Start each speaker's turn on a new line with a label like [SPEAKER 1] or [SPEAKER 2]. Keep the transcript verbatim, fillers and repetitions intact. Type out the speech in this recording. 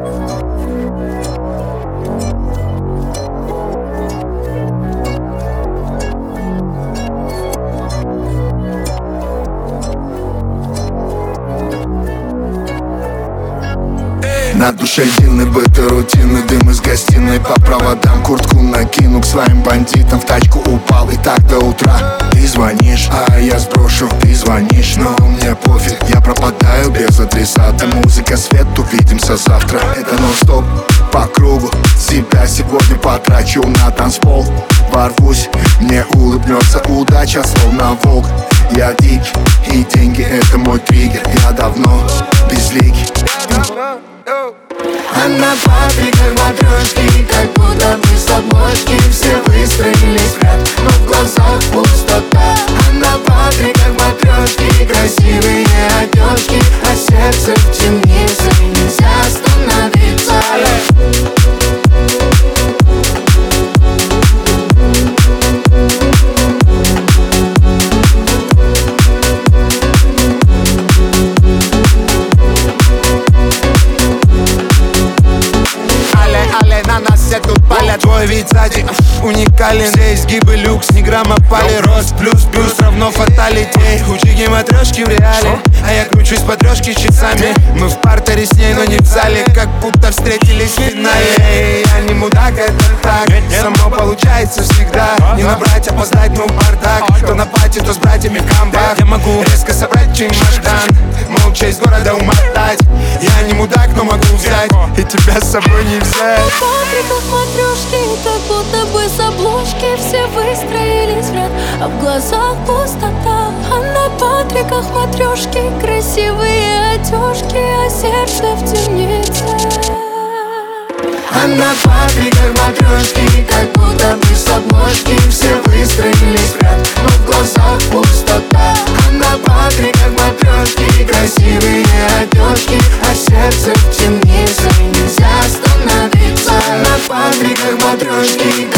[SPEAKER 1] На душе длинный быт и рутины, дым из гостиной по проводам. Куртку накину к своим бандитам, в тачку упал и так до утра. Ты звонишь, а я сброшу, ты звонишь, но мне пофиг, я пропадаю без адреса. Та музыка, свет, увидимся завтра. Это нон-стоп по кругу, себя сегодня потрачу на танцпол. Ворвусь, мне улыбнется удача, словно волк. Я дикий, и деньги это мой триггер. Я давно безликий.
[SPEAKER 2] А на фабриках матрешки, как будто бы с обложки. Все выстроились в ряд, но в глазах пустота. А на фабриках матрешки, красивые одежки, а сердце в темнице, нельзя остановиться.
[SPEAKER 3] Тут палят, твой вид сзади уникален. Все изгибы люкс, ни грамма пали. Рост плюс плюс равно фаталитей. Учики матрешки в реале, а я кручусь по трешке часами. Мы в партере с ней, но не в зале, как будто встретились в финале. Я не мудак, это так, само получается всегда. Не набрать, опоздать, ну бардак. То на пати, то с братьями в камбах. Я могу резко собрать чемодан, молча из города умотать. Я не мудак, но могу взять и тебя с собой не взять.
[SPEAKER 4] Матрешки, как будто бы с обложки. Все выстроились в ряд, а в глазах пустота. А на патриках матрешки, красивые одежки, а сердце в темнице.
[SPEAKER 2] А на фабриках матрешки, как будто бы с обложки. Все выстроились в ряд, но в глазах пустота. А на фабриках матрешки, красивые одежки, а сердце в темнице, нельзя остановиться. На фабриках матрешки.